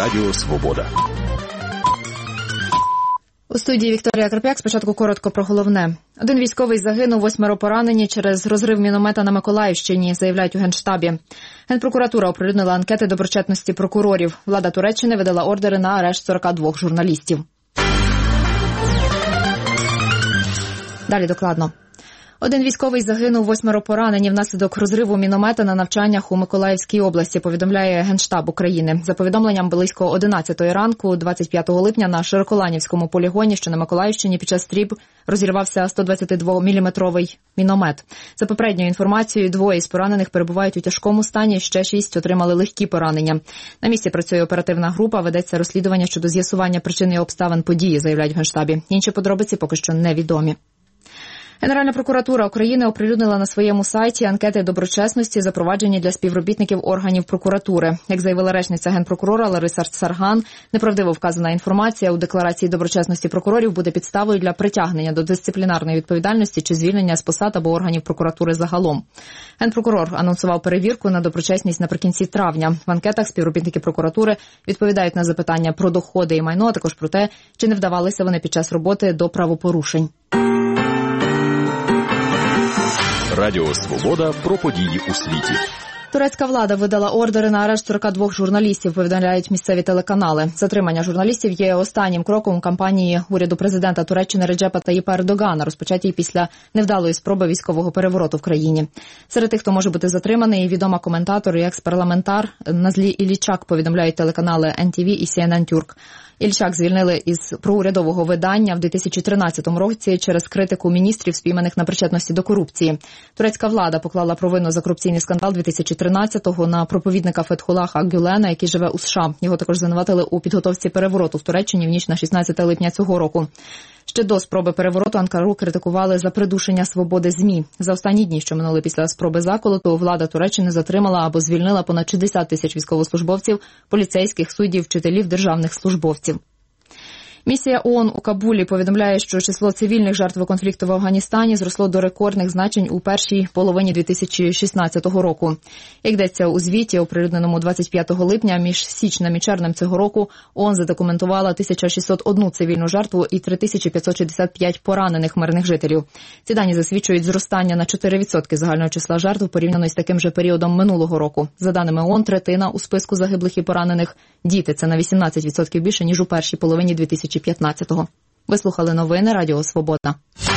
Радіо Свобода. У студії Вікторія Карп'як. Спочатку коротко про головне. Один військовий загинув, 8 поранені через розрив міномета на Миколаївщині, заявляють у Генштабі. Генпрокуратура оприлюднила анкети доброчесності прокурорів. Влада Туреччини видала ордери на арешт 42 журналістів. Далі докладно. Один військовий загинув, 8 поранені внаслідок розриву міномета на навчаннях у Миколаївській області, повідомляє Генштаб України. За повідомленням, близько 11-ї ранку, 25 липня, на Широколанівському полігоні, що на Миколаївщині, під час стрільб розірвався 122-мм міномет. За попередньою інформацією, 2 із поранених перебувають у тяжкому стані, ще 6 отримали легкі поранення. На місці працює оперативна група, ведеться розслідування щодо з'ясування причин і обставин події, заявляють в Генштабі. Інші подробиці поки що невідомі. Генеральна прокуратура України оприлюднила на своєму сайті анкети доброчесності, запроваджені для співробітників органів прокуратури. Як заявила речниця Генпрокурора Лариса Сарган, неправдиво вказана інформація у декларації доброчесності прокурорів буде підставою для притягнення до дисциплінарної відповідальності чи звільнення з посад або органів прокуратури загалом. Генпрокурор анонсував перевірку на доброчесність наприкінці травня. В анкетах співробітники прокуратури відповідають на запитання про доходи і майно, а також про те, чи не вдавалися вони під час роботи до правопорушень. Радіо Свобода про події у світі. Турецька влада видала ордери на арешт 42 журналістів, повідомляють місцеві телеканали. Затримання журналістів є останнім кроком у кампанії уряду президента Туреччини Реджепа Таїпа Ердогана, розпочатій після невдалої спроби військового перевороту в країні. Серед тих, хто може бути затриманий, відома коментатор і екс-парламентар Назлі Ілічак, повідомляють телеканали NTV і CNN Turk. Ільчак звільнили із проурядового видання в 2013 році через критику міністрів, спійманих на причетності до корупції. Турецька влада поклала провину за корупційний скандал 2013-го на проповідника Фетхулаха Гюлена, який живе у США. Його також звинуватили у підготовці перевороту в Туреччині в ніч на 16 липня цього року. Ще до спроби перевороту Анкару критикували за придушення свободи ЗМІ. За останні дні, що минули після спроби заколоту, влада Туреччини затримала або звільнила понад 60 тисяч військовослужбовців, поліцейських, суддів, вчителів, державних службовців. Місія ООН у Кабулі повідомляє, що число цивільних жертв конфлікту в Афганістані зросло до рекордних значень у першій половині 2016 року. Як йдеться у звіті, оприлюдненому 25 липня, між січнем і червнем цього року, ООН задокументувала 1601 цивільну жертву і 3565 поранених мирних жителів. Ці дані засвідчують зростання на 4% загального числа жертв порівняно з таким же періодом минулого року. За даними ООН, третина у списку загиблих і поранених – діти. Це на 18% більше, ніж у першій половині 2015-го. Ви слухали новини Радіо Свобода.